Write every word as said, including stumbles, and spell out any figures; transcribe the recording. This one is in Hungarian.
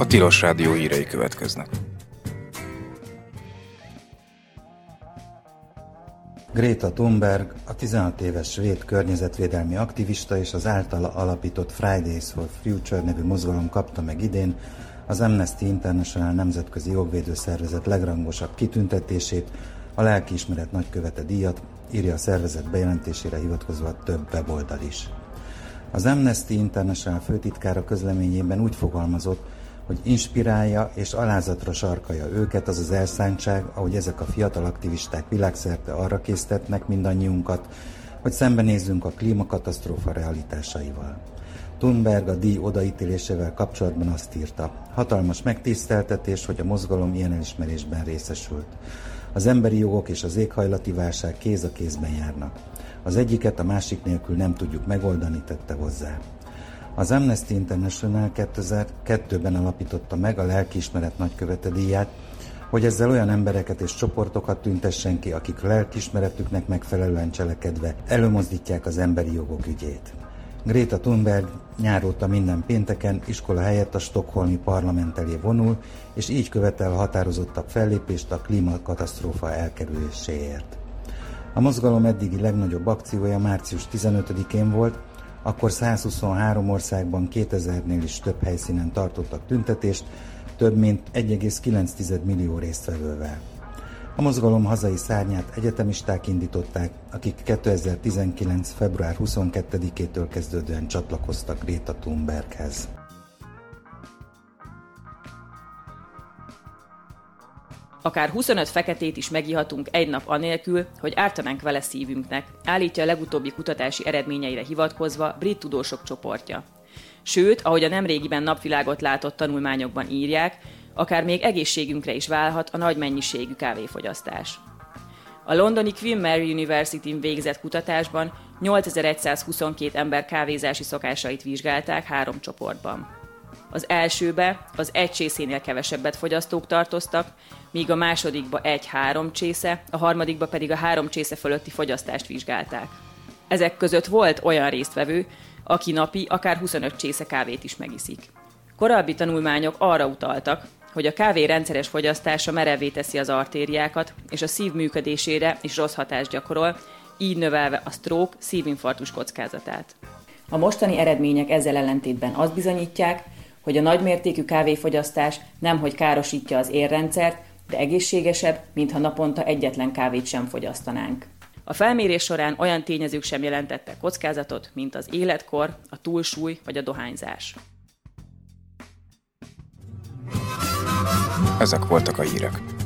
Tilos Rádió hírei következnek. Greta Thunberg, a tizenhat éves svéd környezetvédelmi aktivista és az általa alapított Fridays for Future nevű mozgalom kapta meg idén az Amnesty International nemzetközi jogvédő szervezet legrangosabb kitüntetését, a lelkiismeret nagykövete díjat, írja a szervezet bejelentésére hivatkozva több weboldal is. Az Amnesty International főtitkára közleményében úgy fogalmazott, hogy inspirálja és alázatra sarkalja őket az az elszántság, ahogy ezek a fiatal aktivisták világszerte arra késztetnek mindannyiunkat, hogy szembenézzünk a klímakatasztrófa realitásaival. Thunberg a díj odaítélésével kapcsolatban azt írta: hatalmas megtiszteltetés, hogy a mozgalom ilyen elismerésben részesült. Az emberi jogok és az éghajlati válság kéz a kézben járnak. Az egyiket a másik nélkül nem tudjuk megoldani, tette hozzá. Az Amnesty International kétezer-kettőben alapította meg a lelkiismeret nagykövete díját, hogy ezzel olyan embereket és csoportokat tüntessen ki, akik lelkiismeretüknek megfelelően cselekedve előmozdítják az emberi jogok ügyét. Greta Thunberg nyáróta minden pénteken iskola helyett a stockholmi parlament elé vonul, és így követel határozottabb fellépést a klímakatasztrófa elkerüléséért. A mozgalom eddigi legnagyobb akciója március tizenötödikén volt, akkor százhuszonhárom országban kétezernél is több helyszínen tartottak tüntetést, több mint egy egész kilenc millió résztvevővel. A mozgalom hazai szárnyát egyetemisták indították, akik kétezer-tizenkilenc. február huszonkettedikétől kezdődően csatlakoztak Greta Thunberghez. Akár huszonöt feketét is megihatunk egy nap anélkül, hogy ártanánk vele szívünknek, állítja a legutóbbi kutatási eredményeire hivatkozva brit tudósok csoportja. Sőt, ahogy a nemrégiben napvilágot látott tanulmányokban írják, akár még egészségünkre is válhat a nagy mennyiségű kávéfogyasztás. A londoni Queen Mary University-n végzett kutatásban nyolcezer-százhuszonkettő ember kávézási szokásait vizsgálták három csoportban. Az elsőbe az egy csészénél kevesebbet fogyasztók tartoztak, míg a másodikba egy-három csésze, a harmadikba pedig a három csésze fölötti fogyasztást vizsgálták. Ezek között volt olyan résztvevő, aki napi akár huszonöt csésze kávét is megiszik. Korábbi tanulmányok arra utaltak, hogy a kávé rendszeres fogyasztása merevvé teszi az artériákat, és a szív működésére is rossz hatást gyakorol, így növelve a stroke, szívinfarktus kockázatát. A mostani eredmények ezzel ellentétben azt bizonyítják, hogy a nagymértékű kávéfogyasztás nemhogy károsítja az érrendszert, de egészségesebb, mintha naponta egyetlen kávét sem fogyasztanánk. A felmérés során olyan tényezők sem jelentettek kockázatot, mint az életkor, a túlsúly vagy a dohányzás. Ezek voltak a hírek.